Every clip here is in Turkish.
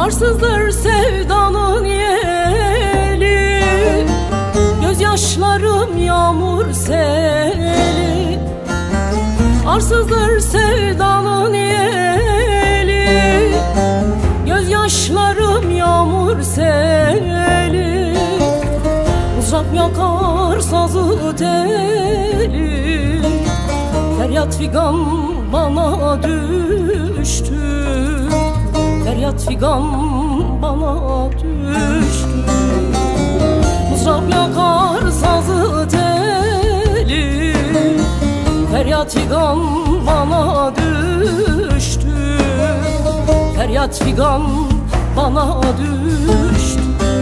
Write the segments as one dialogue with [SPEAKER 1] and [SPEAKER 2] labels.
[SPEAKER 1] Arsızdır sevdanın yeli, gözyaşlarım yağmur seli. Arsızdır sevdanın yeli, gözyaşlarım yağmur seli. Mızrap yakar sazı teli, feryat figan bana düştü. Feryat figan bana düştü. Mızrap yakar sazı teli, feryat figan bana düştü. Feryat figan bana düştü.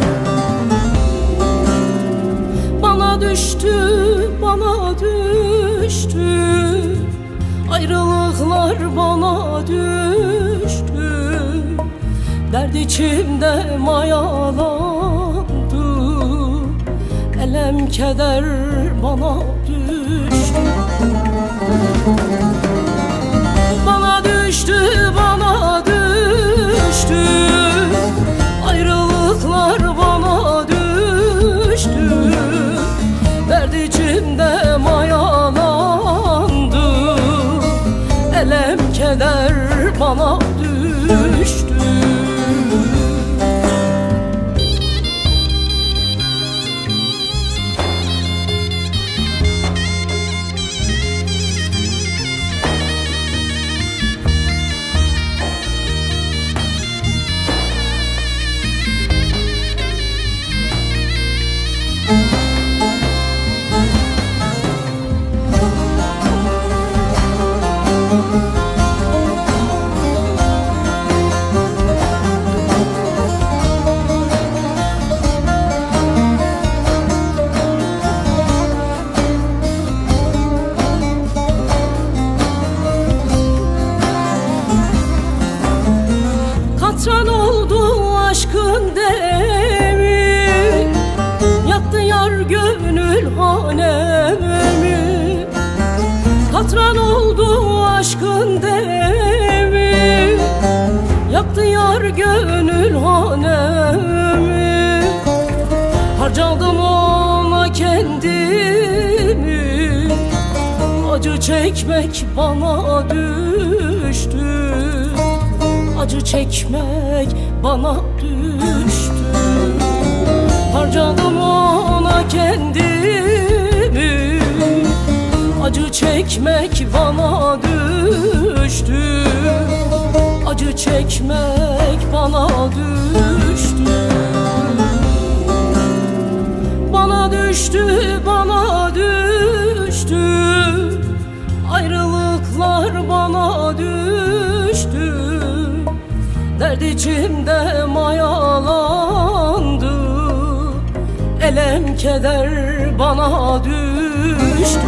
[SPEAKER 1] Bana düştü, bana düştü. Ayrılıklar bana düştü. Dert içimde mayalandı. Elem keder bana düştü. Bana düştü, bana düştü. Ayrılıklar bana düştü. Dert içimde mayalandı. Elem keder bana düştü. Katran oldu aşkın demi, yaktı yar gönül hanemi. Katran oldu aşkın demi, yaktı yar gönül hanemi. Harcadım ona kendimi, acı çekmek bana düştü. Acı çekmek bana düştü. Harcadım ona kendimi, acı çekmek bana düştü. Acı çekmek bana düştü. Bana düştü, bana düştü. Ayrılıklar bana düştü. Dert içimde mayalandı. Elem keder bana düştü.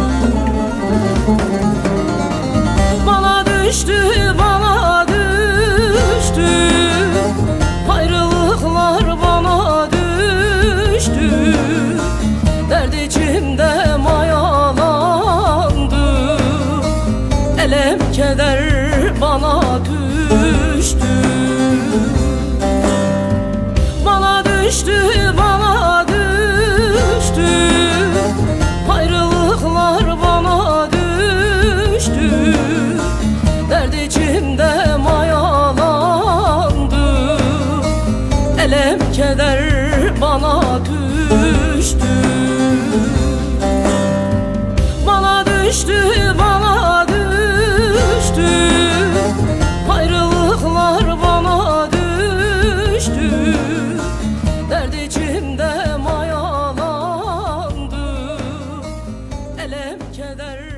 [SPEAKER 1] Bana düştü, bana düştü. Ayrılıklar bana düştü. Dert içimde mayalandı. Elem keder bana düştü. Bana düştü, bana düştü. Ayrılıklar bana düştü. Dert içimde mayalandı. Elem keder bana düştü. Bana düştü, bana düştü. Ayrılıklar bana düştü. Dert içimde mayalandı. Elem keder